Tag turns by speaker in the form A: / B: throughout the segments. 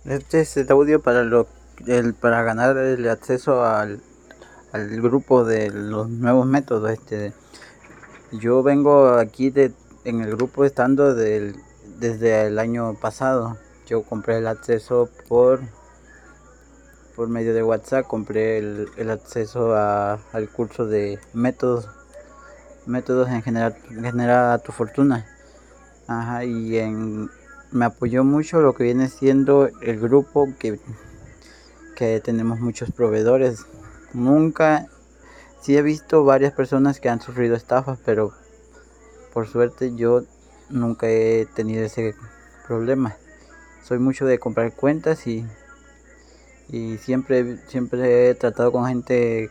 A: Este es el audio para ganar el acceso al grupo de los nuevos métodos. Yo vengo aquí en el grupo estando desde el año pasado. Yo compré el acceso por medio de WhatsApp, compré el acceso al curso de métodos en generar tu fortuna. Ajá, me apoyó mucho lo que viene siendo el grupo, que tenemos muchos proveedores. Sí he visto varias personas que han sufrido estafas, pero por suerte yo nunca he tenido ese problema. Soy mucho de comprar cuentas y siempre he tratado con gente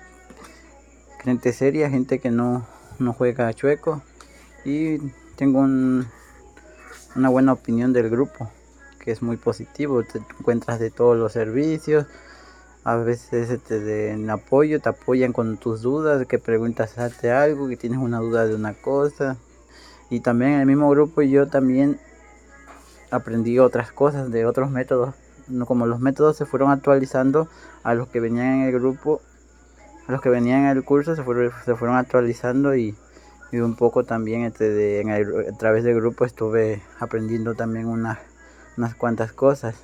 A: seria, gente que no juega chueco, y tengo una buena opinión del grupo, que es muy positivo. Te encuentras de todos los servicios. A veces te den apoyo, te apoyan con tus dudas, que preguntas hace algo, que tienes una duda de una cosa. Y también en el mismo grupo yo también aprendí otras cosas de otros métodos. Como los métodos se fueron actualizando, a los que venían en el grupo, a los que venían en el curso se fueron actualizando, y un poco también a través del grupo estuve aprendiendo también unas cuantas cosas.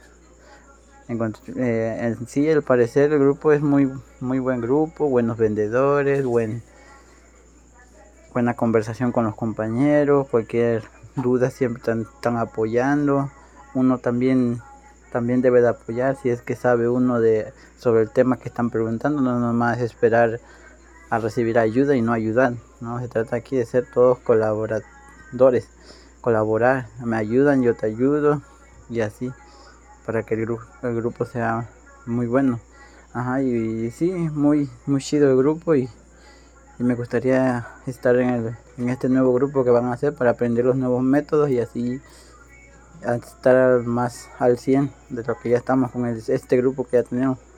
A: En sí, al parecer el grupo es muy buen grupo, buenos vendedores, buena conversación con los compañeros. Cualquier duda siempre están apoyando. Uno también debe de apoyar si es que sabe uno sobre el tema que están preguntando. No nomás esperar a recibir ayuda y no ayudar, ¿no? Se trata aquí de ser todos colaboradores, colaborar. Me ayudan, yo te ayudo, y así, para que el grupo sea muy bueno. Ajá, y sí, muy chido el grupo, y me gustaría estar en este nuevo grupo que van a hacer para aprender los nuevos métodos, y así estar más al 100 de lo que ya estamos con este grupo que ya tenemos.